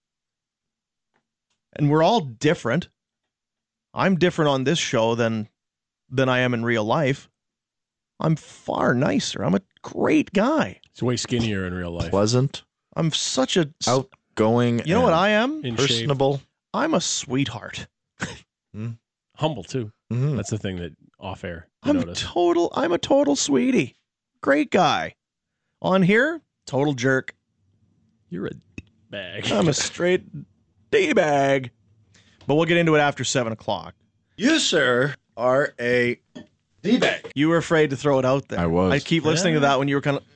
And we're all different. I'm different on this show than than I am in real life. I'm far nicer. I'm a great guy. It's way skinnier in real life. Pleasant, I'm such a outgoing. You know what and I am? In shape. personable. I'm a sweetheart. Humble, too. Mhm. That's the thing that off air you I'm notice. total. I'm a total sweetie. Great guy. On here, total jerk. You're a bag. I'm a straight D-bag. But we'll get into it after seven o'clock. You, sir, are a D-bag. You were afraid to throw it out there. I was. I keep listening to that when you were kind of.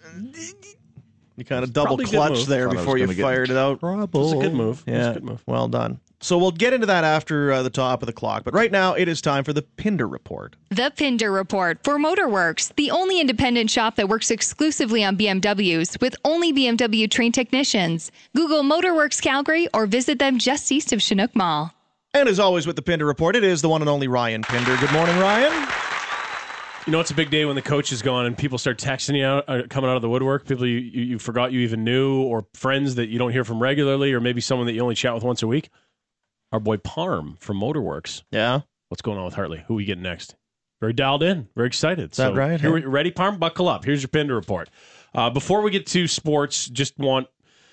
You kind of double probably a good clutched move. there Thought I was before you gonna get fired it out. Trouble. It's a good move. It's Yeah, a good move. well done. So we'll get into that after uh, the top of the clock. But right now, it is time for the Pinder Report. The Pinder Report for Motorworks, the only independent shop that works exclusively on B M Ws with only B M W trained technicians. Google Motorworks Calgary or visit them just east of Chinook Mall. And as always with the Pinder Report, it is the one and only Ryan Pinder. Good morning, Ryan. You know, it's a big day when the coach is gone and people start texting you out, uh, coming out of the woodwork. People you, you, you forgot you even knew, or friends that you don't hear from regularly, or maybe someone that you only chat with once a week. Our boy Parm from Motorworks. Yeah. What's going on with Hartley? Who we getting next? Very dialed in. Very excited. Is that right? Here, we- ready, Parm? Buckle up. Here's your Pinder Report. Uh, before we get to sports, just want,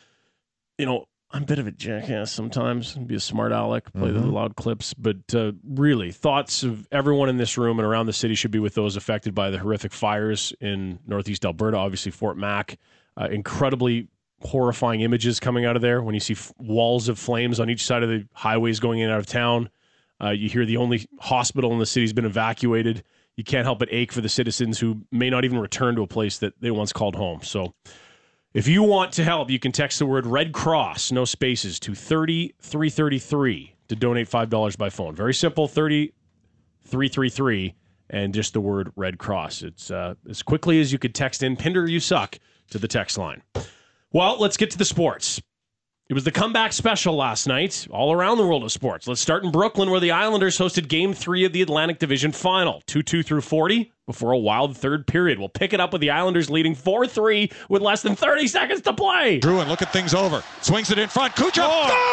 you know, I'm a bit of a jackass sometimes. Be a smart aleck, play Mm-hmm. the loud clips. But uh, really, thoughts of everyone in this room and around the city should be with those affected by the horrific fires in Northeast Alberta, obviously Fort Mac. Uh, incredibly horrifying images coming out of there when you see f- walls of flames on each side of the highways going in and out of town. Uh, you hear the only hospital in the city has been evacuated. You can't help but ache for the citizens who may not even return to a place that they once called home. So if you want to help, you can text the word Red Cross, no spaces, to three oh three three three to donate five dollars by phone. Very simple, three oh three three three, and just the word Red Cross. It's uh, as quickly as you could text in Pinder, you suck, to the text line. Well, let's get to the sports. It was the comeback special last night, all around the world of sports. Let's start in Brooklyn, where the Islanders hosted Game three of the Atlantic Division Final, two two through forty, before a wild third period. We'll pick it up with the Islanders leading four three with less than thirty seconds to play. Druin looking things over. Swings it in front. Kucherov!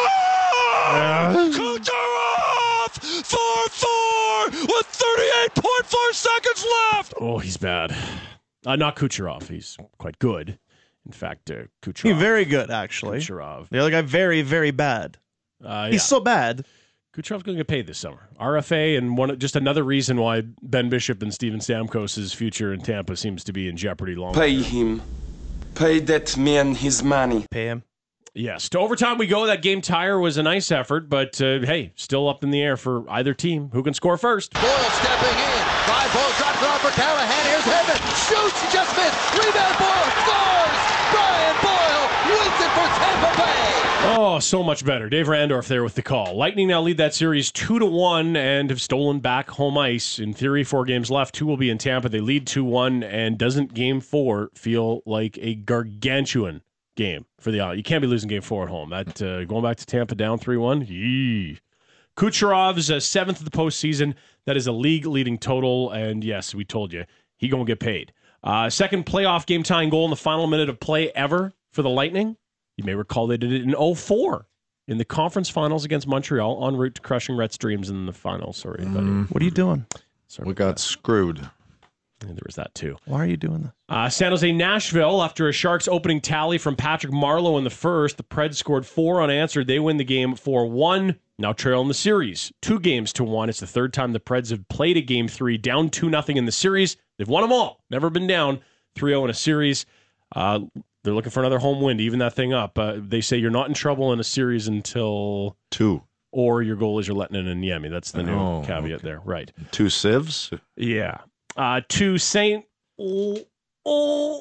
Oh! Kucherov! four four with thirty-eight point four seconds left! Oh, he's bad. Uh, not Kucherov. He's quite good. In fact, uh, Kucherov. He's very good, actually. Kucherov. The other guy, very, very bad. Uh, He's yeah. so bad. Kucherov's going to get paid this summer. R F A, and one just another reason why Ben Bishop and Steven Stamkos' future in Tampa seems to be in jeopardy long Pay term. him. Pay that man his money. Pay him. Yes. To overtime we go. That game tire was a nice effort, but uh, hey, still up in the air for either team. Who can score first? Boyle stepping in. Five Boyle drops it off for Callahan. Here's Hedman. Shoots. He just missed. Rebound. Boyle scores. Brian Boyle wins it for Tampa Bay. Oh, so much better. Dave Randorf there with the call. Lightning now lead that series two to one and have stolen back home ice. In theory, four games left. Two will be in Tampa. They lead two one, and doesn't game four feel like a gargantuan game for the Islanders? You can't be losing game four at home. That uh, going back to Tampa down three one. Yee. Kucherov's uh, seventh of the postseason. That is a league-leading total, and yes, we told you, he going to get paid. Uh, second playoff game-tying goal in the final minute of play ever for the Lightning. You may recall they did it in oh four in the conference finals against Montreal, en route to crushing Rhett's dreams in the finals. Sorry, buddy. Mm, what are you doing? Sorry we got that. screwed. And there was that, too. Why are you doing this? Uh, San Jose, Nashville, after a Sharks opening tally from Patrick Marleau in the first, the Preds scored four unanswered. They win the game four one. Now trailing the series. Two games to one. It's the third time the Preds have played a game three, down two nothing in the series. They've won them all. Never been down three oh in a series. Uh, they're looking for another home win to even that thing up. Uh, they say you're not in trouble in a series until two. Or your goal is you're letting in Niemi. That's the new oh, caveat okay. there. Right. Two sieves? Yeah. Uh, to Saint Oh, oh,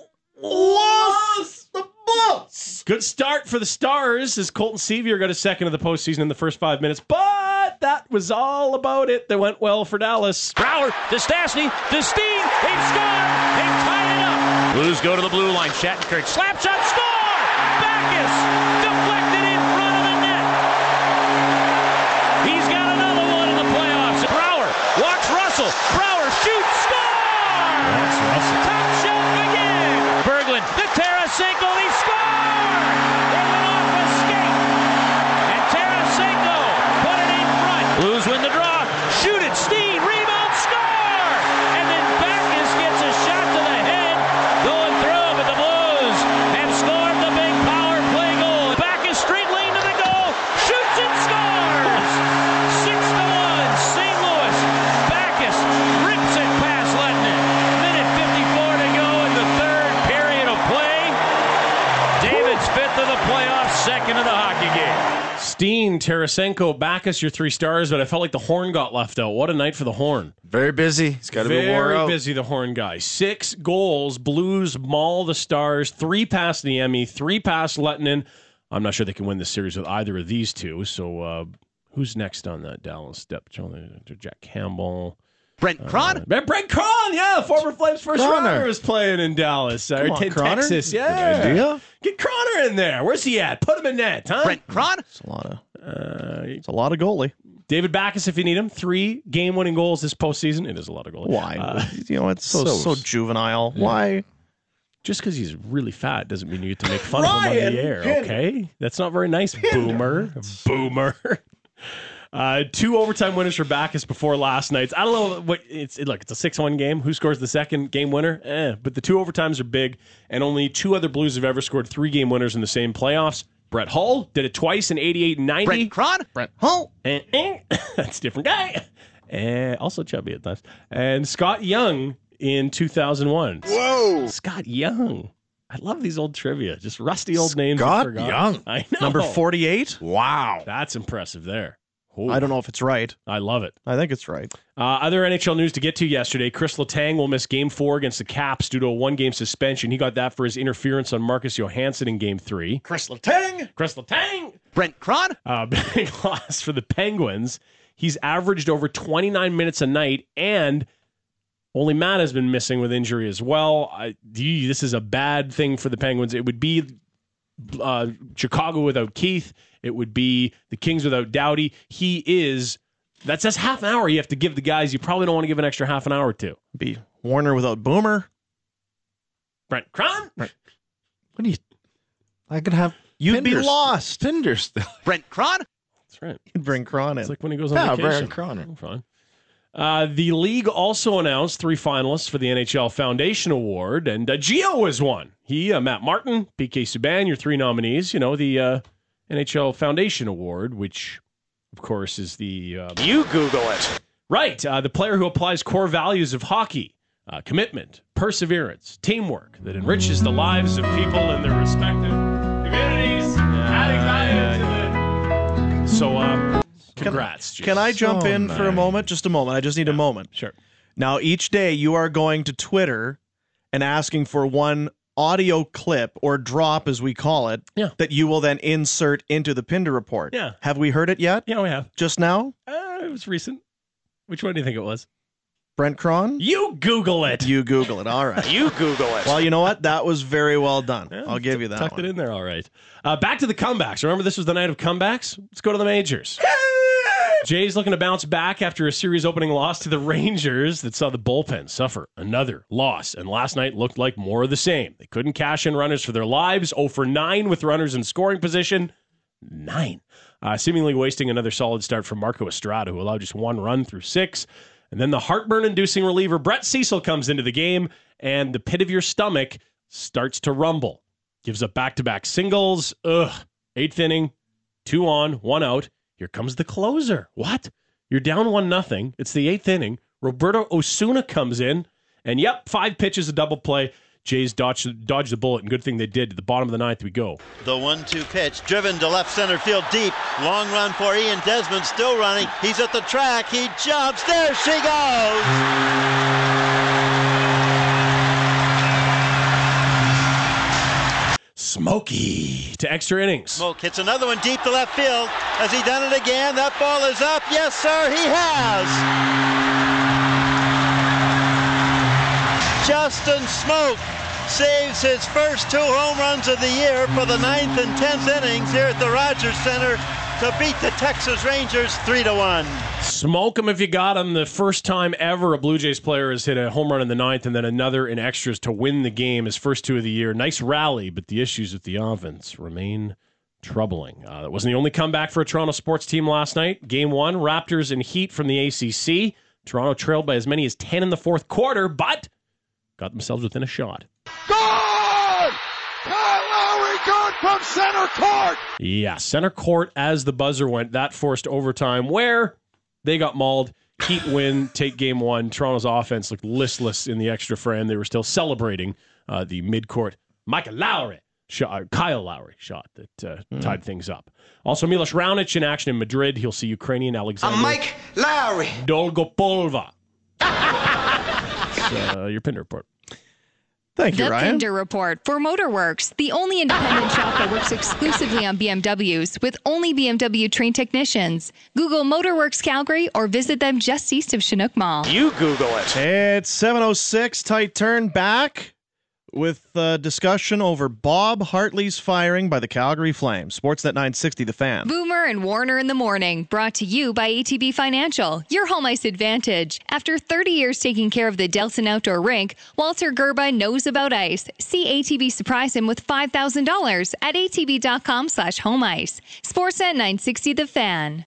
lost the bus. Good start for the Stars as Colton Sevier got a second of the postseason in the first five minutes, but that was all about it. That went well for Dallas. Brouwer to Stastny to Steen. They've scored. They've tied it up. Blues go to the blue line. Shattenkirk slap shot, score. Backus deflected in front of the net. He's got another one in the playoffs. Brouwer walks Russell. Brouwer shoots, score. Walks Russell. Top shelf again. Berglund to Tarasenko. He scored. It went off a skate. And Tarasenko put it in front. Blues win the draw. Shoot it. Steen. Rebound. Score. And then Backus gets a shot to the head. Going through, but the Blues have scored the big power play goal. Backus straight lane to the goal. Shoots and scores. Six to one. Saint Louis. Backus rips it past Letton. Minute fifty-four to go in the third period of play. David's fifth of the playoffs, second of the hockey game. Steen, Tarasenko, Backus, your three stars, but I felt like the Horn got left out. What a night for the Horn. Very busy. He's got to be wore Very out. busy, the Horn guy. Six goals. Blues maul the Stars. Three past Niemi. Three past Lettinen. I'm not sure they can win this series with either of these two. So uh, who's next on that Dallas step? Jack Campbell. Brent Cron? Uh, Brent Cron, yeah. Former Flames first Cronner. rounder was playing in Dallas. Uh, Come on, in Cronner. Texas, yeah. Good idea. Get Cronner in there. Where's he at? Put him in net, huh? Brent Cron? It's a lot of. Uh, It's a lot of goalie. David Backus, if you need him. Three game-winning goals this postseason. It is a lot of goals. Why? Uh, you know, it's so so- so juvenile. Why? just because he's really fat doesn't mean you get to make fun of him on the air, okay? That's not very nice, boomer. Boomer. Uh, two overtime winners for Backus before last night's. I don't know what it's. It, look, it's a six one game. Who scores the second game winner? Eh, but the two overtimes are big, and only two other Blues have ever scored three game winners in the same playoffs. Brett Hull did it twice in eighty-eight and ninety. Brent Cron? Brett Hull. Eh, eh. That's a different guy. And also chubby at times. And Scott Young in two thousand one. Whoa. Scott Young. I love these old trivia. Just rusty old names. I Scott forgot. Young. I know. Number forty-eight. Wow. That's impressive there. Ooh, I don't know if it's right. I love it. I think it's right. Uh, other N H L news to get to yesterday. Chris Letang will miss Game four against the Caps due to a one-game suspension. He got that for his interference on Marcus Johansson in Game three. Chris Letang. Chris Letang! Brent Cron? Uh, big loss for the Penguins. He's averaged over twenty-nine minutes a night, and only Matt has been missing with injury as well. I, gee, this is a bad thing for the Penguins. It would be uh, Chicago without Keith. It would be the Kings without Doughty. He is, that's just half an hour you have to give the guys you probably don't want to give an extra half an hour to. Be Warner without Boomer. Brent Cron? What do you, I could have, You'd Pinder, be lost. Pinder still. Brent Cron? That's right. You'd bring Cron in. It's like when he goes on Yeah, vacation. Brent Cron. Oh, fine. Uh, the league also announced three finalists for the N H L Foundation Award, and uh, Gio was one. He, uh, Matt Martin, P K Subban, your three nominees. You know, the uh, N H L Foundation Award, which, of course, is the... Uh, you Google it. Right. Uh, the player who applies core values of hockey, uh, commitment, perseverance, teamwork, that enriches the lives of people in their respective communities. Adding value to the... So, uh... Congrats. Can, can I jump So in nice. for a moment? Just a moment. I just need Yeah, a moment. Sure. Now, each day you are going to Twitter and asking for one audio clip or drop, as we call it, Yeah. that you will then insert into the Pinder report. Yeah. Have we heard it yet? Yeah, we have. Just now? Uh, it was recent. Which one do you think it was? Brent Cron? You Google it. You Google it. All right. You Google it. Well, you know what? That was very well done. Yeah, I'll give you that Tucked one. it in there, all right. Uh, back to the comebacks. Remember, this was the night of comebacks? Let's go to the majors. Jay's looking to bounce back after a series opening loss to the Rangers that saw the bullpen suffer another loss. And last night looked like more of the same. They couldn't cash in runners for their lives. oh for nine with runners in scoring position. Nine. Uh, seemingly wasting another solid start from Marco Estrada, who allowed just one run through six. And then the heartburn-inducing reliever Brett Cecil comes into the game, and the pit of your stomach starts to rumble. Gives up back-to-back singles. Ugh. Eighth inning, two on, one out. Here comes the closer. What? You're down one nothing. It's the eighth inning. Roberto Osuna comes in, and yep, five pitches, a double play. Jays dodged, dodged the bullet, and good thing they did. To the bottom of the ninth we go. The one two pitch, driven to left center field deep. Long run for Ian Desmond, still running. He's at the track. He jumps. There she goes. Smokey to extra innings. Smoke hits another one deep to left field. Has he done it again? That ball is up. Yes, sir, he has. Justin Smoke saves his first two home runs of the year for the ninth and tenth innings here at the Rogers Center to beat the Texas Rangers three to one. Smoke him if you got him. The first time ever a Blue Jays player has hit a home run in the ninth and then another in extras to win the game, his first two of the year. Nice rally, but the issues with the offense remain troubling. Uh, that wasn't the only comeback for a Toronto sports team last night. Game one, Raptors and Heat from the A C C. Toronto trailed by as many as ten in the fourth quarter, but got themselves within a shot. Good! Kyle Lowry good from center court! Yeah, center court as the buzzer went. That forced overtime where they got mauled. Heat win, take game one. Toronto's offense looked listless in the extra frame. They were still celebrating uh, the mid-court Michael Lowry shot, uh, Kyle Lowry shot that uh, mm. tied things up. Also, Milos Raonic in action in Madrid. He'll see Ukrainian Alexander. I'm Mike Lowry. Dolgopolva. uh, your Pinder report. Thank you, the Ryan. Pinder Report for Motorworks, the only independent shop that works exclusively on B M Ws with only B M W trained technicians. Google Motorworks Calgary or visit them just east of Chinook Mall. You Google it. It's seven oh six. Tight turn back with uh, discussion over Bob Hartley's firing by the Calgary Flames. Sportsnet nine sixty, The Fan. Boomer and Warner in the morning, brought to you by A T B Financial, your home ice advantage. After thirty years taking care of the Delton Outdoor Rink, Walter Gerba knows about ice. See A T B surprise him with five thousand dollars at atb.com slash home ice. Sportsnet nine sixty, The Fan.